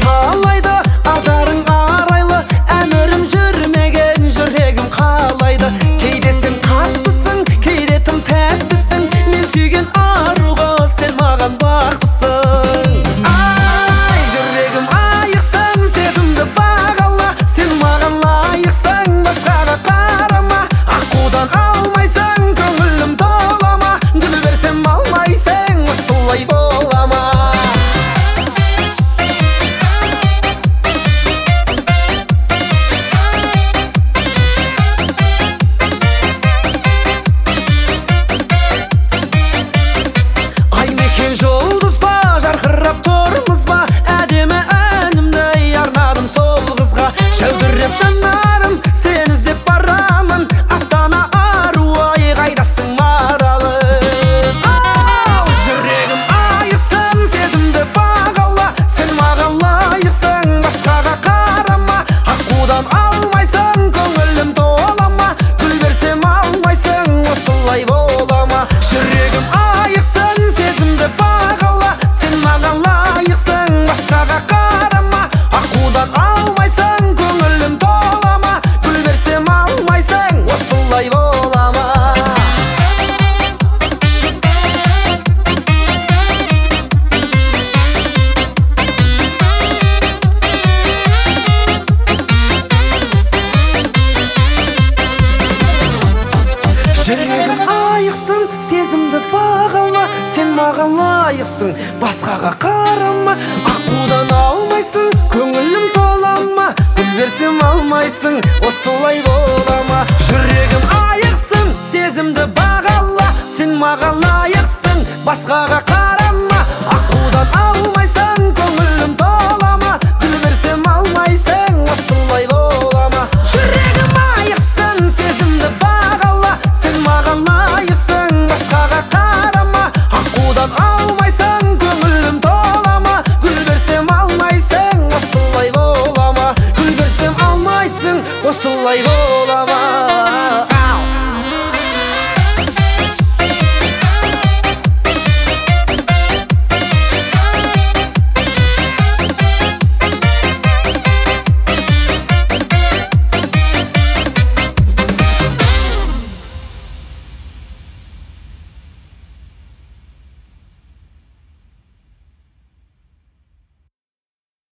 қалайды, ажарың арайлы, әмірім жүрмеген жүрегім қалайды. Кейде сен қаттысың, кейде тым тәттісің, мен сүйген аруға сен маған бақсың. Ай, жүрегім айықсың, сезімді бағала, сен маған лайықсың, басқаға қарама. Аққудан алмайсың, көңілім толама, гүл берсем алмайсың, осылай бола ма? Жұлдыз ба, жарқырап тұрмыз ба, әдемі әнімді арнадым сол қызға. Шәудіреп жанарым, сен іздеп барамын, Астана аруы, қайдасың маралым? Ау, жүрегім айықсын, сезімді бағала, сен маған лайықсың, басқаға қарама. Аққудан алмайсың, көңілім толама, гүл берсем алмайсың, осылай бола ма? Жүрегім айықсын, сезімді бағала, сен маған лайықсың, басқаға қарама. Аққудан алмайсың, көңілім толама, гүл берсем алмайсың, осылай бола ма? Жүрегім айықсын, сезімді бағала, сен маған лайықсың, басқаға қарама. Аққудан алмайсың, көңілім толама, гүл берсем алмайсың, осылай бола ма? Жүрегім айықсын, сезімді бағала, сен маған лайықсың, басқаға қарама. Аққудан алмайсың, көңілім толама, гүл берсем алмайсың, осылай бола ма? Жүрегім айықсын, сезімді бағала, сен маған лайықсың, басқаға қарама. Аққудан алмайсың, көңілім толама, гүл берсем алмайсың, осылай бола ма? Гүл берсем алмайсың, осылай бола ма?